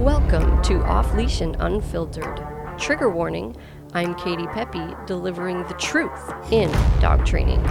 Welcome to Off Leash and Unfiltered. Trigger warning, I'm Katie Pepe, delivering the truth in dog training.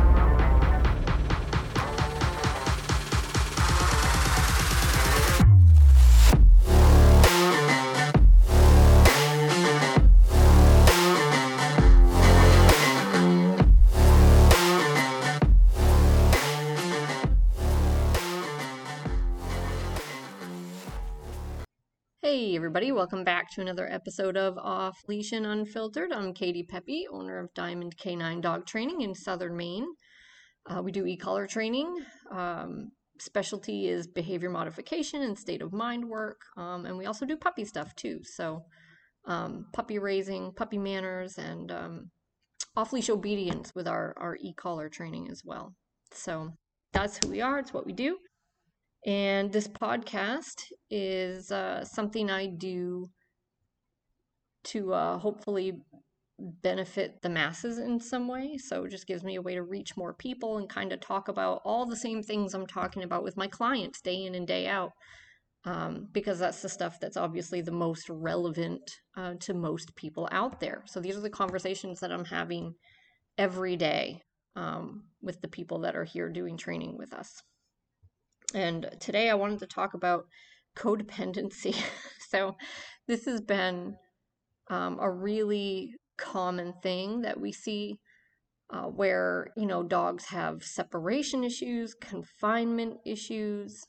Hey everybody, welcome back to another episode of Off Leash and Unfiltered. I'm Katie Pepe, owner of Diamond Canine Dog Training in Southern Maine. We do e-collar training. Specialty is behavior modification and state of mind work. And we also do puppy stuff too. So puppy raising, puppy manners, and off-leash obedience with our e-collar training as well. So that's who we are. It's what we do. And this podcast is something I do to hopefully benefit the masses in some way. So it just gives me a way to reach more people and kind of talk about all the same things I'm talking about with my clients day in and day out, because that's the stuff that's obviously the most relevant to most people out there. So these are the conversations that I'm having every day with the people that are here doing training with us. And today I wanted to talk about codependency. So this has been a really common thing that we see where, dogs have separation issues, confinement issues.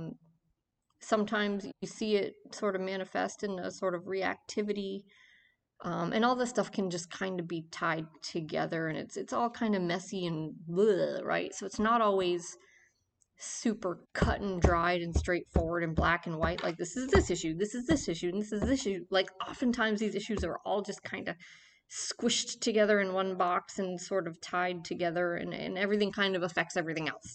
Sometimes you see it sort of manifest in a sort of reactivity. And all this stuff can just kind of be tied together, and it's all kind of messy and bleh, right? So it's not always super cut and dried and straightforward and black and white, like this is this issue, this is this issue, and this is this issue. Like oftentimes these issues are all just kind of squished together in one box and sort of tied together, and everything kind of affects everything else.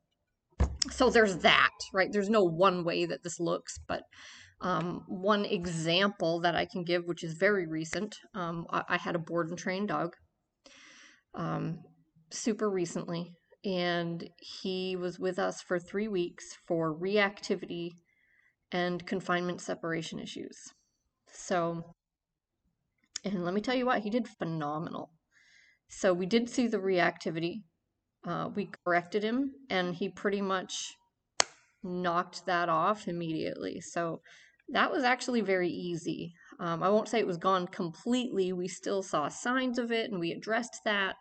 So there's that, right? There's no one way that this looks, but one example that I can give, which is very recent, I had a board and trained dog super recently, and he was with us for 3 weeks for reactivity and confinement separation issues. So, and let me tell you what, he did phenomenal. So we did see the reactivity. We corrected him, and he pretty much knocked that off immediately. So that was actually very easy. I won't say it was gone completely. We still saw signs of it, and we addressed that.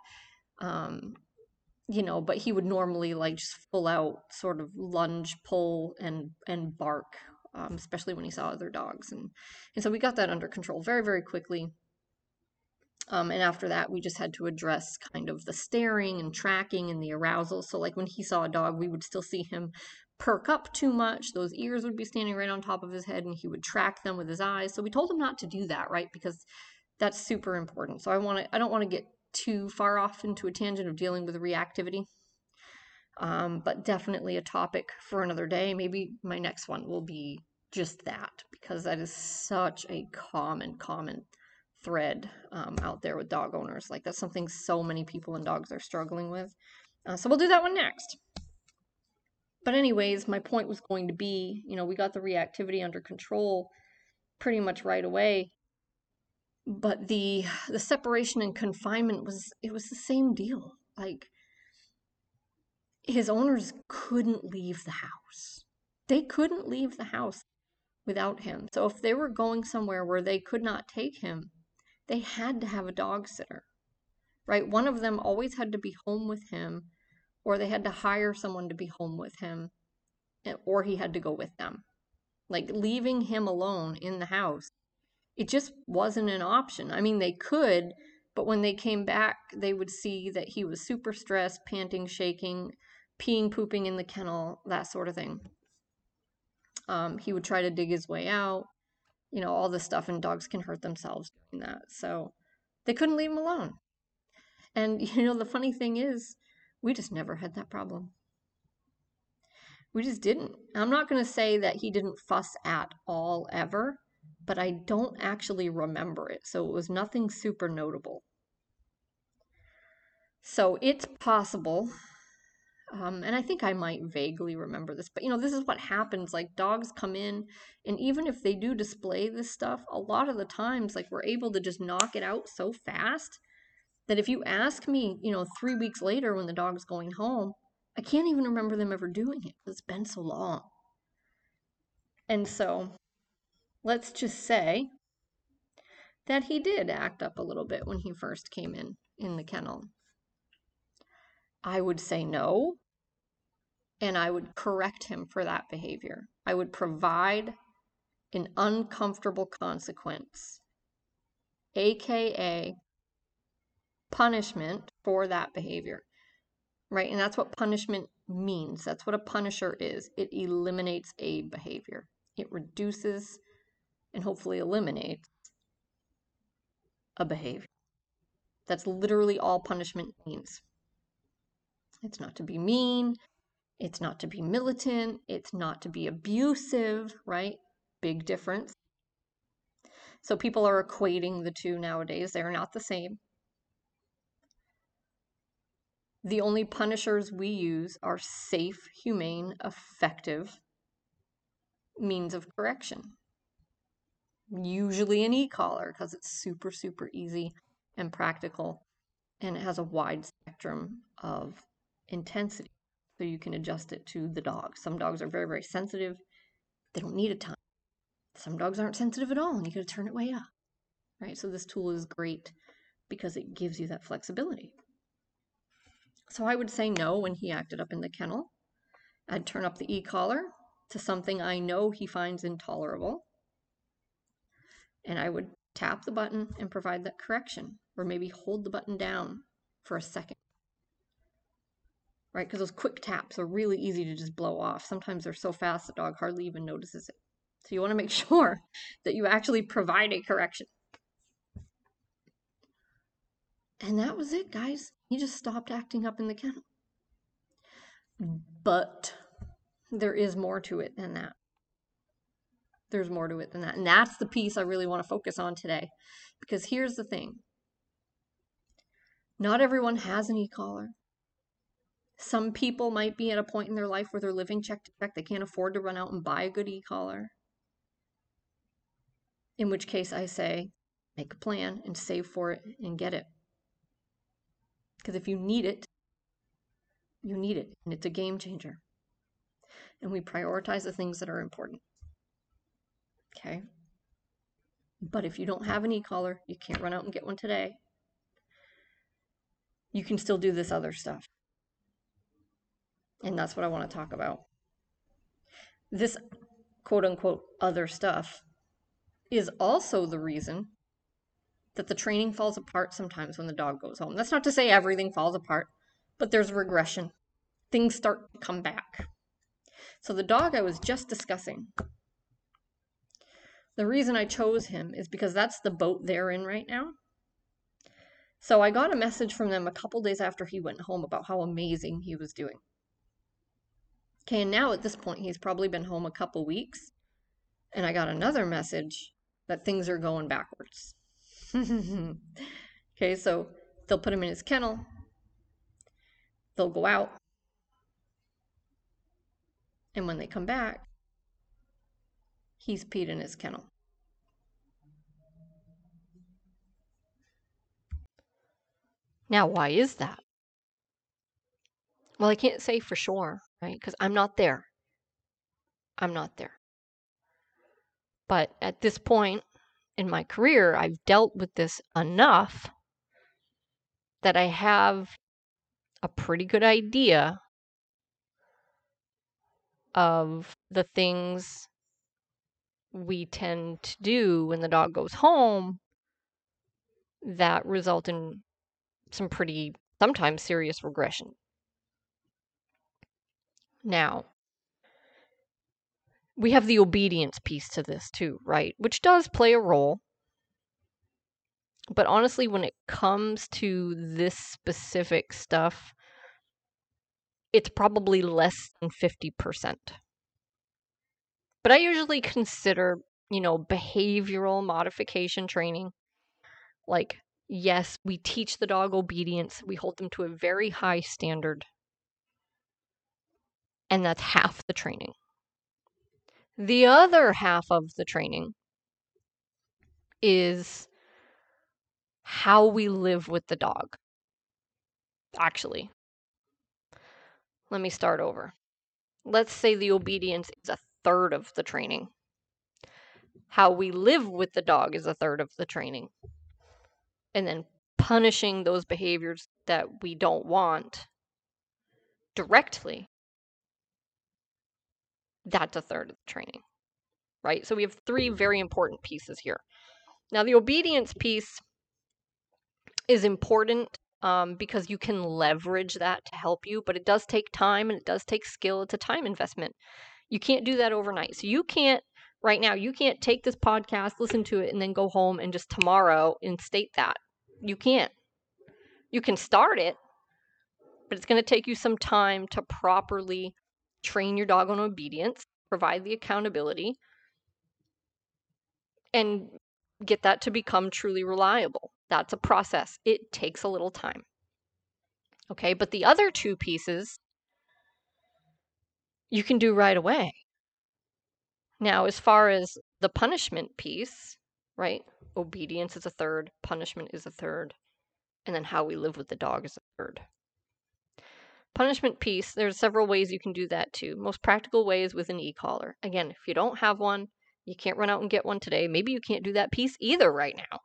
But he would normally like just full out sort of lunge, pull, and bark, especially when he saw other dogs. And so we got that under control very, very quickly. And after that, we just had to address kind of the staring and tracking and the arousal. So like when he saw a dog, we would still see him perk up too much. Those ears would be standing right on top of his head, and he would track them with his eyes. So we told him not to do that, right? Because that's super important. So I don't want to get too far off into a tangent of dealing with reactivity, but definitely a topic for another day. Maybe my next one will be just that, because that is such a common thread out there with dog owners. Like that's something so many people and dogs are struggling with. So we'll do that one next. But anyways, my point was going to be, we got the reactivity under control pretty much right away. But the separation and confinement was the same deal. Like his owners couldn't leave the house. They couldn't leave the house without him. So if they were going somewhere where they could not take him, they had to have a dog sitter, right? One of them always had to be home with him, or they had to hire someone to be home with him, or he had to go with them. Like leaving him alone in the house, it just wasn't an option. I mean, they could, but when they came back, they would see that he was super stressed, panting, shaking, peeing, pooping in the kennel, that sort of thing. He would try to dig his way out, all this stuff, and dogs can hurt themselves doing that. So they couldn't leave him alone. And, the funny thing is, we just never had that problem. We just didn't. I'm not going to say that he didn't fuss at all ever, but I don't actually remember it. So it was nothing super notable. So it's possible And I think I might vaguely remember this, but this is what happens. Like dogs come in, and even if they do display this stuff, a lot of the times, like we're able to just knock it out so fast that if you ask me, 3 weeks later when the dog's going home, I can't even remember them ever doing it. It's been so long. And so let's just say that he did act up a little bit when he first came in the kennel. I would say no, and I would correct him for that behavior. I would provide an uncomfortable consequence, aka punishment for that behavior, right? And that's what punishment means. That's what a punisher is. It eliminates a behavior. It reduces and hopefully eliminates a behavior. That's literally all punishment means. It's not to be mean. It's not to be militant. It's not to be abusive, right? Big difference. So people are equating the two nowadays. They're not the same. The only punishers we use are safe, humane, effective means of correction. Usually an e-collar because it's super, super easy and practical, and it has a wide spectrum of intensity. So you can adjust it to the dog. Some dogs are very, very sensitive. They don't need a ton. Some dogs aren't sensitive at all, and you gotta turn it way up, right? So this tool is great because it gives you that flexibility. So I would say no when he acted up in the kennel. I'd turn up the e-collar to something I know he finds intolerable, and I would tap the button and provide that correction, or maybe hold the button down for a second, right? Because those quick taps are really easy to just blow off. Sometimes they're so fast the dog hardly even notices it. So you want to make sure that you actually provide a correction. And that was it, guys. He just stopped acting up in the kennel. But there is more to it than that. There's more to it than that. And that's the piece I really want to focus on today. Because here's the thing. Not everyone has an e-collar. Some people might be at a point in their life where they're living check to check. They can't afford to run out and buy a good e-collar. In which case I say, make a plan and save for it and get it. Because if you need it, you need it. And it's a game changer. And we prioritize the things that are important. Okay? But if you don't have an e-collar, you can't run out and get one today. You can still do this other stuff. And that's what I want to talk about. This quote unquote other stuff is also the reason that the training falls apart sometimes when the dog goes home. That's not to say everything falls apart, but there's regression. Things start to come back. So the dog I was just discussing, the reason I chose him is because that's the boat they're in right now. So I got a message from them a couple days after he went home about how amazing he was doing. Okay, and now at this point, he's probably been home a couple weeks, and I got another message that things are going backwards. Okay, so they'll put him in his kennel, they'll go out, and when they come back, he's peed in his kennel. Now, why is that? Well, I can't say for sure, right? Because I'm not there. I'm not there. But at this point in my career, I've dealt with this enough that I have a pretty good idea of the things we tend to do when the dog goes home that result in some pretty, sometimes serious regression. Now, we have the obedience piece to this too, right? Which does play a role. But honestly, when it comes to this specific stuff, it's probably less than 50%. But I usually consider, behavioral modification training. Like, yes, we teach the dog obedience. We hold them to a very high standard. And that's half the training. The other half of the training is how we live with the dog. Actually, let me start over. Let's say the obedience is a third of the training. How we live with the dog is a third of the training. And then punishing those behaviors that we don't want directly, that's a third of the training, right? So we have three very important pieces here. Now, the obedience piece is important because you can leverage that to help you, but it does take time and it does take skill. It's a time investment. You can't do that overnight. So you can't, right now, you can't take this podcast, listen to it, and then go home and just tomorrow instate that. You can't. You can start it, but it's going to take you some time to properly train your dog on obedience, provide the accountability, and get that to become truly reliable. That's a process. It takes a little time. Okay, but the other two pieces you can do right away. Now, as far as the punishment piece, right? Obedience is a third, punishment is a third, and then how we live with the dog is a third. Punishment piece, there's several ways you can do that too. Most practical way is with an e-collar. Again, if you don't have one, you can't run out and get one today. Maybe you can't do that piece either right now.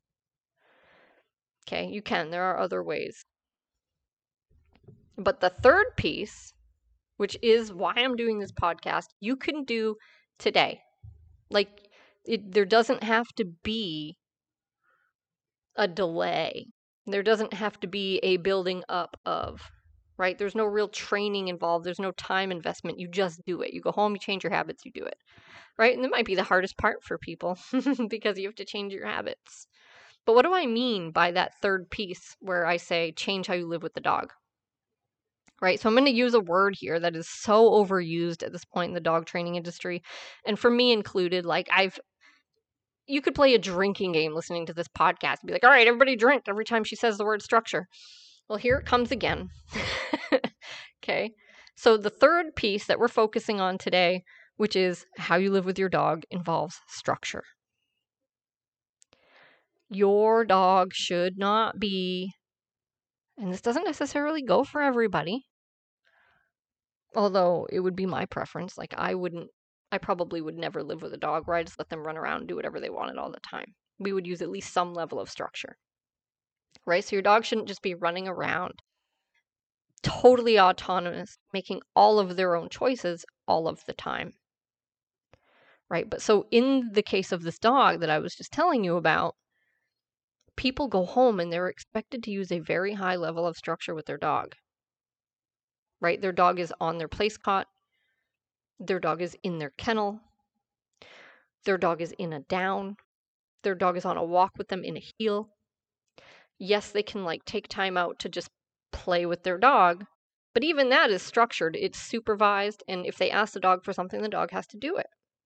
Okay, you can. There are other ways. But the third piece, which is why I'm doing this podcast, you can do today. Like, there doesn't have to be a delay. There doesn't have to be a building up of, right? There's no real training involved. There's no time investment. You just do it. You go home, you change your habits, you do it, right? And that might be the hardest part for people because you have to change your habits. But what do I mean by that third piece where I say change how you live with the dog? Right? So I'm going to use a word here that is so overused at this point in the dog training industry. And for me included, like you could play a drinking game listening to this podcast and be like, all right, everybody drink every time she says the word structure. Well, here it comes again. Okay. So the third piece that we're focusing on today, which is how you live with your dog, involves structure. Your dog should not be, and this doesn't necessarily go for everybody, although it would be my preference. Like I probably would never live with a dog where I just let them run around and do whatever they wanted all the time. We would use at least some level of structure, right? So your dog shouldn't just be running around totally autonomous, making all of their own choices all of the time, right? But so in the case of this dog that I was just telling you about, people go home and they're expected to use a very high level of structure with their dog, right? Their dog is on their place cot. Their dog is in their kennel. Their dog is in a down. Their dog is on a walk with them in a heel. Yes, they can like take time out to just play with their dog, but even that is structured. It's supervised, and if they ask the dog for something, the dog has to do it.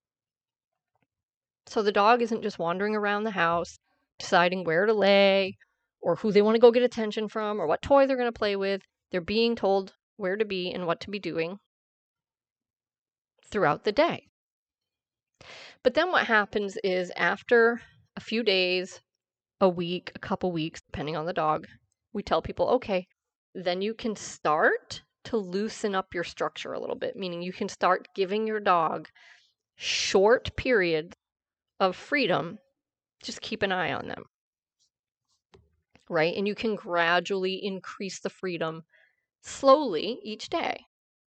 So the dog isn't just wandering around the house deciding where to lay or who they want to go get attention from or what toy they're going to play with. They're being told where to be and what to be doing throughout the day. But then what happens is after a few days, a week, a couple weeks, depending on the dog, we tell people, okay, then you can start to loosen up your structure a little bit, meaning you can start giving your dog short periods of freedom. Just keep an eye on them, right? And you can gradually increase the freedom slowly each day.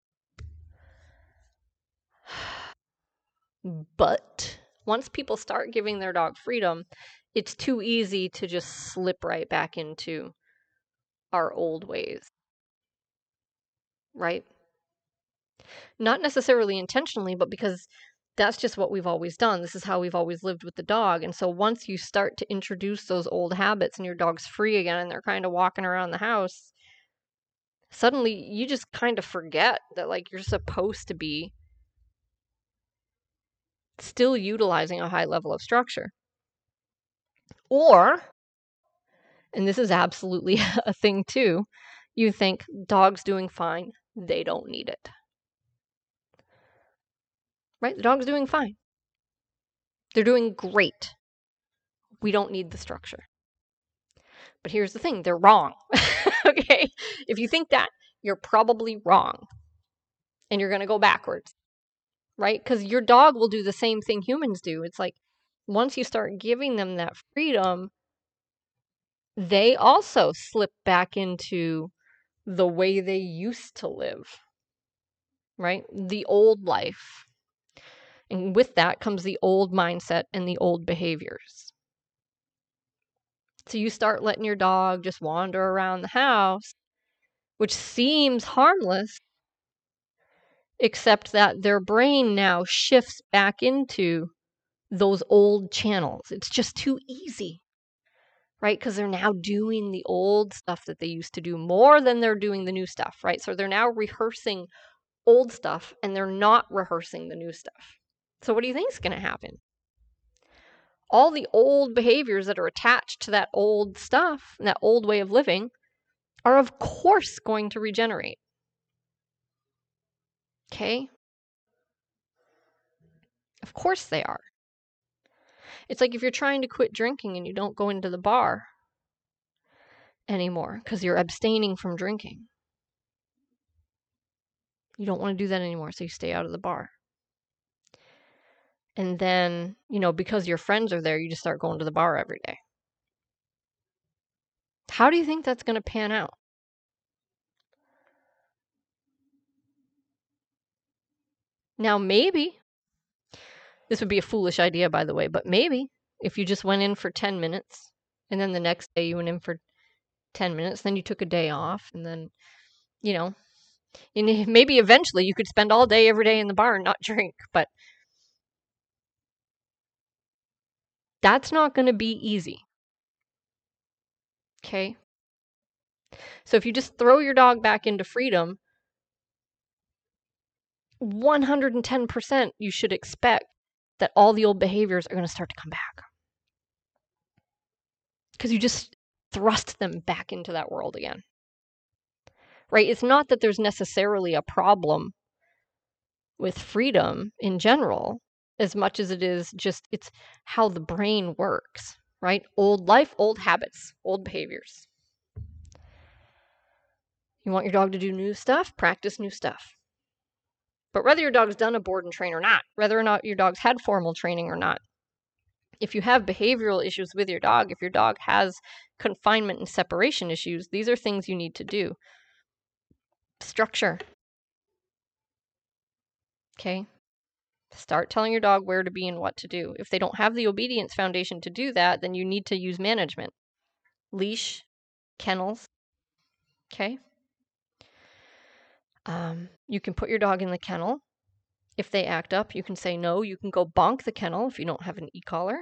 But once people start giving their dog freedom, it's too easy to just slip right back into our old ways, right? Not necessarily intentionally, but because that's just what we've always done. This is how we've always lived with the dog. And so once you start to introduce those old habits and your dog's free again and they're kind of walking around the house, suddenly you just kind of forget that like you're supposed to be still utilizing a high level of structure. Or, and this is absolutely a thing too, you think dog's doing fine, they don't need it. right? The dog's doing fine. They're doing great. We don't need the structure. But here's the thing, they're wrong. Okay? If you think that, you're probably wrong. And you're going to go backwards, right? Because your dog will do the same thing humans do. It's like once you start giving them that freedom, they also slip back into the way they used to live, right? The old life. And with that comes the old mindset and the old behaviors. So you start letting your dog just wander around the house, which seems harmless, except that their brain now shifts back into those old channels. It's just too easy, right? Because they're now doing the old stuff that they used to do more than they're doing the new stuff, right? So they're now rehearsing old stuff and they're not rehearsing the new stuff. So what do you think is going to happen? All the old behaviors that are attached to that old stuff, that old way of living, are of course going to regenerate. Okay? Of course they are. It's like if you're trying to quit drinking and you don't go into the bar anymore because you're abstaining from drinking. You don't want to do that anymore, so you stay out of the bar. And then, because your friends are there, you just start going to the bar every day. How do you think that's going to pan out? Now, maybe, this would be a foolish idea, by the way, but maybe if you just went in for 10 minutes and then the next day you went in for 10 minutes, then you took a day off, and then, maybe eventually you could spend all day every day in the bar and not drink, but that's not going to be easy. Okay? So if you just throw your dog back into freedom, 110% you should expect that all the old behaviors are going to start to come back. Because you just thrust them back into that world again. Right? It's not that there's necessarily a problem with freedom in general, as much as it is just it's how the brain works, right? Old life, old habits, old behaviors. You want your dog to do new stuff? Practice new stuff. But whether your dog's done a board and train or not, whether or not your dog's had formal training or not, if you have behavioral issues with your dog, if your dog has confinement and separation issues, these are things you need to do. Structure. Okay? Start telling your dog where to be and what to do. If they don't have the obedience foundation to do that, then you need to use management. Leash, kennels. Okay? You can put your dog in the kennel. If they act up, you can say no. You can go bonk the kennel if you don't have an e-collar.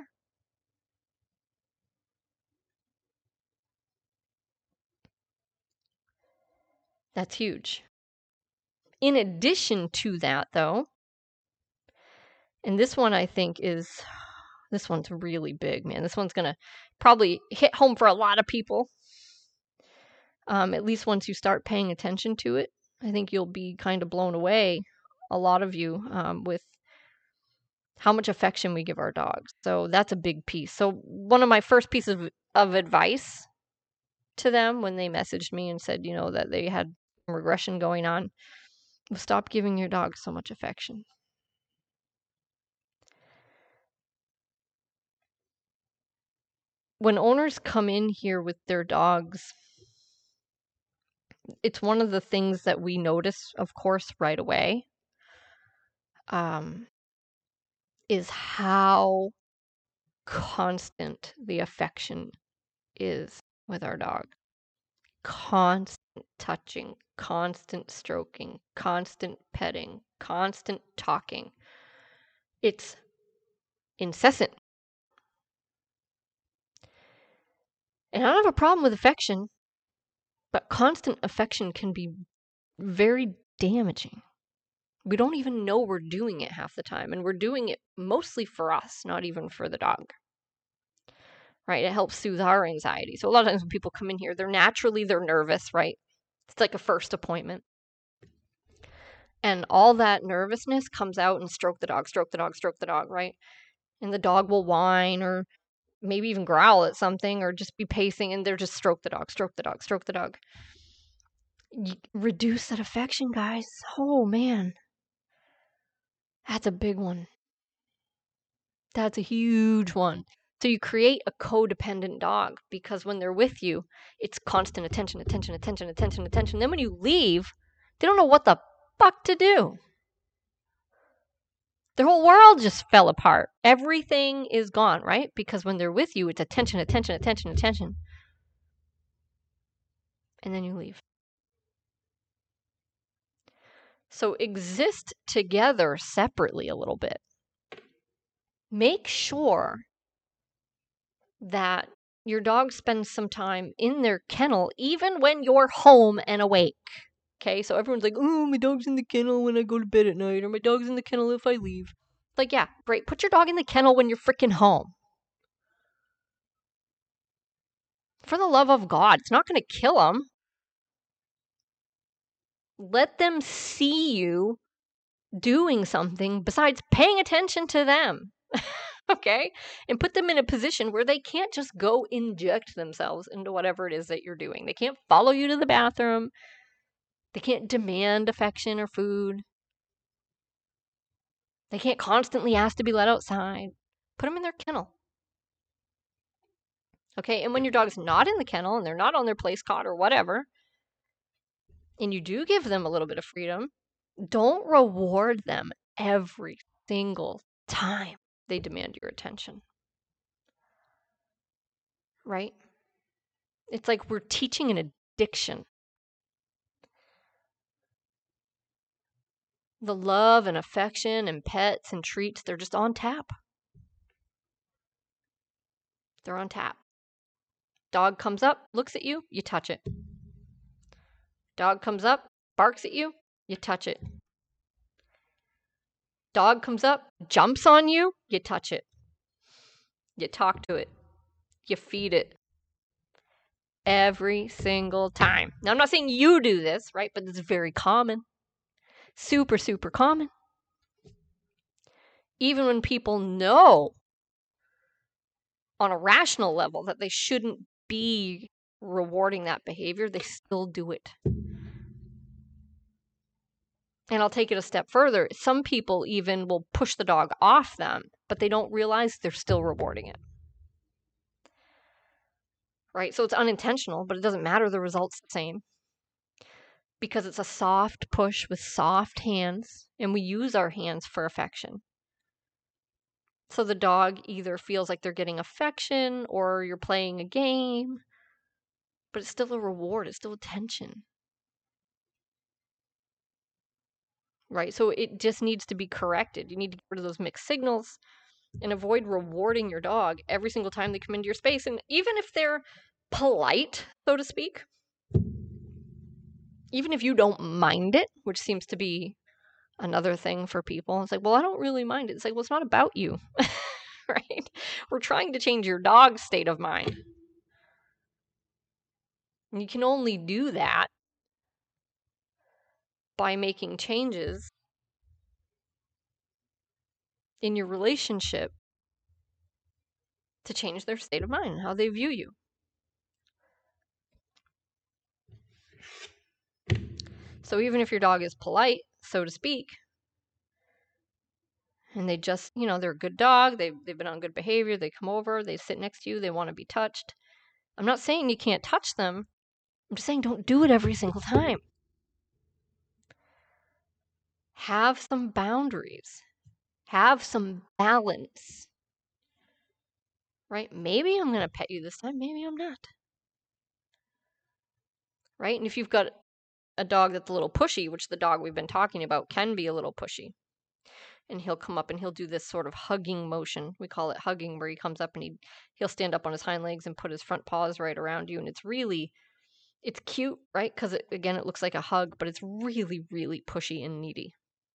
That's huge. In addition to that, though, and this one I think this one's really big, man. This one's going to probably hit home for a lot of people. At least once you start paying attention to it, I think you'll be kind of blown away, a lot of you, with how much affection we give our dogs. So that's a big piece. So one of my first pieces of advice to them when they messaged me and said, that they had regression going on, was stop giving your dog so much affection. When owners come in here with their dogs, it's one of the things that we notice, of course, right away, is how constant the affection is with our dog. Constant touching, constant stroking, constant petting, constant talking. It's incessant. And I don't have a problem with affection, but constant affection can be very damaging. We don't even know we're doing it half the time, and we're doing it mostly for us, not even for the dog. Right? It helps soothe our anxiety. So a lot of times when people come in here, they're nervous, right? It's like a first appointment. And all that nervousness comes out and stroke the dog, stroke the dog, stroke the dog, right? And the dog will whine or maybe even growl at something or just be pacing and they're just stroke the dog, stroke the dog, stroke the dog. Reduce that affection, guys. Oh man. That's a big one. That's a huge one. So you create a codependent dog because when they're with you, it's constant attention, attention, attention, attention, attention. Then when you leave, they don't know what the fuck to do. Their whole world just fell apart. Everything is gone, right? Because when they're with you, it's attention, attention, attention, attention. And then you leave. So exist together separately a little bit. Make sure that your dog spends some time in their kennel even when you're home and awake. Okay, so everyone's like, oh, my dog's in the kennel when I go to bed at night, or my dog's in the kennel if I leave. Like, yeah, great. Put your dog in the kennel when you're freaking home. For the love of God, it's not going to kill them. Let them see you doing something besides paying attention to them. Okay? And put them in a position where they can't just go inject themselves into whatever it is that you're doing. They can't follow you to the bathroom. They can't demand affection or food. They can't constantly ask to be let outside. Put them in their kennel. Okay? And when your dog's not in the kennel and they're not on their place cot or whatever, and you do give them a little bit of freedom, don't reward them every single time they demand your attention. Right? It's like we're teaching an addiction. The love and affection and pets and treats, they're just on tap. They're on tap. Dog comes up, looks at you, you touch it. Dog comes up, barks at you, you touch it. Dog comes up, jumps on you, you touch it. You talk to it. You feed it. Every single time. Now, I'm not saying you do this, right? But it's very common. Super, super common. Even when people know on a rational level that they shouldn't be rewarding that behavior, they still do it. And I'll take it a step further. Some people even will push the dog off them, but they don't realize they're still rewarding it. Right? So it's unintentional, but it doesn't matter. The result's the same. Because it's a soft push with soft hands, and we use our hands for affection. So the dog either feels like they're getting affection or you're playing a game, but it's still a reward, it's still attention. Right? So it just needs to be corrected. You need to get rid of those mixed signals and avoid rewarding your dog every single time they come into your space. And even if they're polite, so to speak, even if you don't mind it, which seems to be another thing for people, it's like, well, I don't really mind it. It's like, well, it's not about you. Right? We're trying to change your dog's state of mind. And you can only do that by making changes in your relationship to change their state of mind, how they view you. So even if your dog is polite, so to speak, and they just, they're a good dog, they've been on good behavior, they come over, they sit next to you, they want to be touched. I'm not saying you can't touch them. I'm just saying don't do it every single time. Have some boundaries. Have some balance. Right? Maybe I'm going to pet you this time, maybe I'm not. Right? And if you've got a dog that's a little pushy, which the dog we've been talking about can be a little pushy, and he'll come up and he'll do this sort of hugging motion. We call it hugging, where he comes up and he'll stand up on his hind legs and put his front paws right around you. And it's cute, right? Because it looks like a hug, but it's really, really pushy and needy.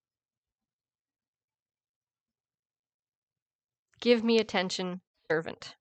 Give me attention, servant.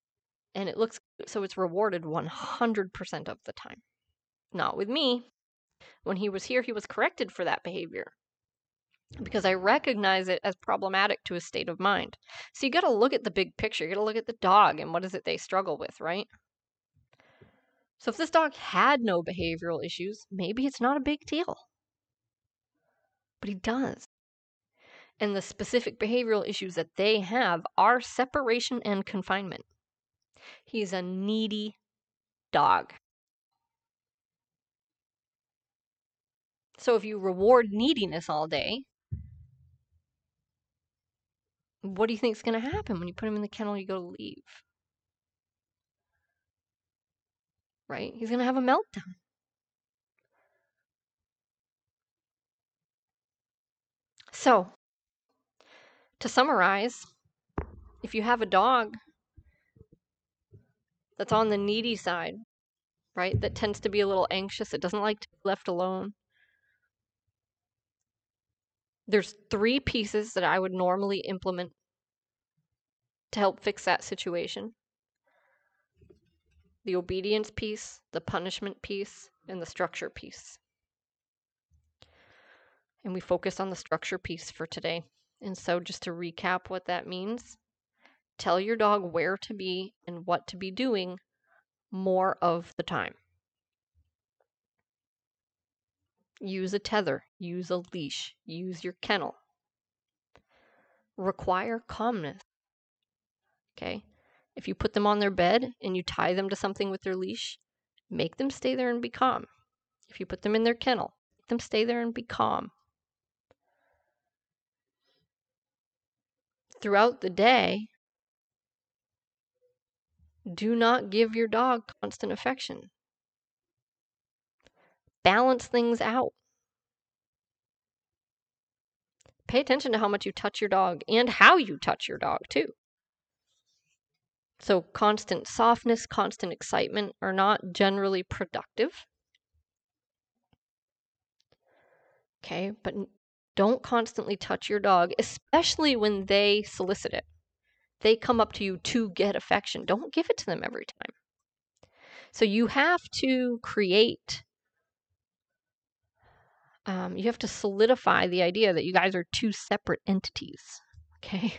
And so it's rewarded 100% of the time. Not with me. When he was here, he was corrected for that behavior because I recognize it as problematic to his state of mind. So you got to look at the big picture. You got to look at the dog and what is it they struggle with, right? So if this dog had no behavioral issues, maybe it's not a big deal. But he does. And the specific behavioral issues that they have are separation and confinement. He's a needy dog. So if you reward neediness all day, what do you think is going to happen when you put him in the kennel, you go to leave? Right? He's going to have a meltdown. So, to summarize, if you have a dog that's on the needy side, right, that tends to be a little anxious, it doesn't like to be left alone, there's 3 pieces that I would normally implement to help fix that situation: the obedience piece, the punishment piece, and the structure piece. And we focus on the structure piece for today. And so, just to recap what that means, tell your dog where to be and what to be doing more of the time. Use a tether, use a leash, use your kennel. Require calmness. Okay? If you put them on their bed and you tie them to something with their leash, make them stay there and be calm. If you put them in their kennel, make them stay there and be calm. Throughout the day, do not give your dog constant affection. Balance things out. Pay attention to how much you touch your dog and how you touch your dog, too. So, constant softness, constant excitement are not generally productive. Okay, but don't constantly touch your dog, especially when they solicit it. They come up to you to get affection. Don't give it to them every time. So you have to create, you have to solidify the idea that you guys are 2 separate entities. Okay?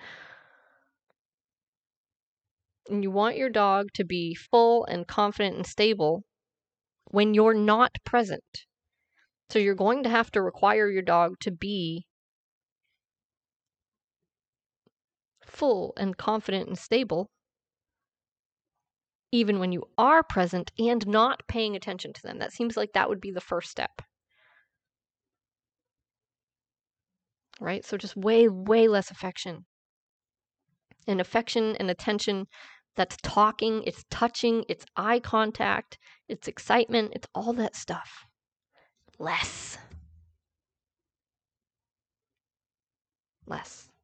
And you want your dog to be full and confident and stable when you're not present. So you're going to have to require your dog to be full and confident and stable even when you are present and not paying attention to them. That seems like that would be the first step. Right? So just way, way less affection. And affection and attention that's talking, it's touching, it's eye contact, it's excitement, it's all that stuff. Less. Less.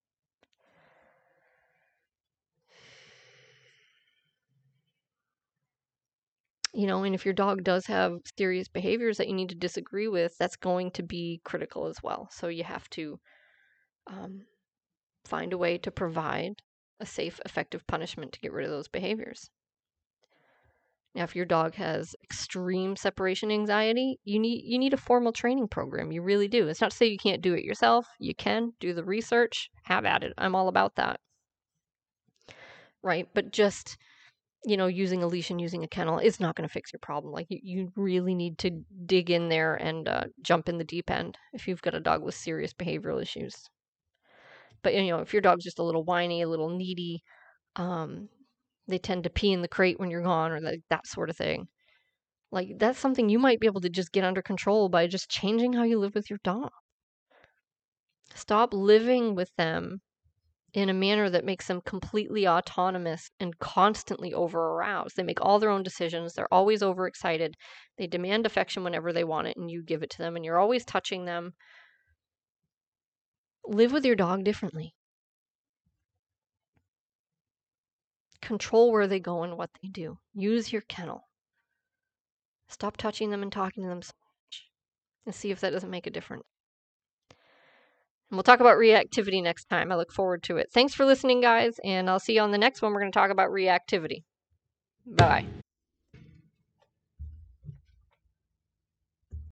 And if your dog does have serious behaviors that you need to disagree with, that's going to be critical as well. So you have to find a way to provide a safe, effective punishment to get rid of those behaviors. Now, if your dog has extreme separation anxiety, you need a formal training program. You really do. It's not to say you can't do it yourself. You can do the research, have at it. I'm all about that. Right? But just using a leash and using a kennel is not going to fix your problem. Like you really need to dig in there and jump in the deep end if you've got a dog with serious behavioral issues. But if your dog's just a little whiny, a little needy, they tend to pee in the crate when you're gone, or that sort of thing. Like that's something you might be able to just get under control by just changing how you live with your dog. Stop living with them in a manner that makes them completely autonomous and constantly over-aroused. They make all their own decisions. They're always overexcited. They demand affection whenever they want it, and you give it to them, and you're always touching them. Live with your dog differently. Control where they go and what they do. Use your kennel. Stop touching them and talking to them so much, and see if that doesn't make a difference. And we'll talk about reactivity next time. I look forward to it. Thanks for listening, guys, and I'll see you on the next one. We're going to talk about reactivity. Bye.